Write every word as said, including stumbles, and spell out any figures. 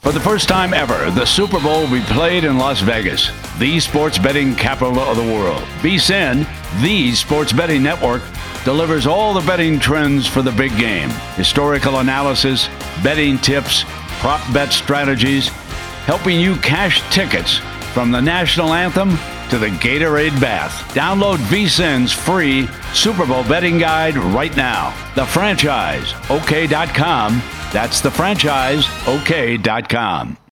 For the first time ever, the Super Bowl will be played in Las Vegas, the sports betting capital of the world. V S I N, the sports betting network, delivers all the betting trends for the big game. Historical analysis, betting tips, prop bet strategies, helping you cash tickets from the national anthem to the Gatorade bath. Download V S I N's free Super Bowl betting guide right now. The franchise, O K dot com. That's the franchise, O K dot com.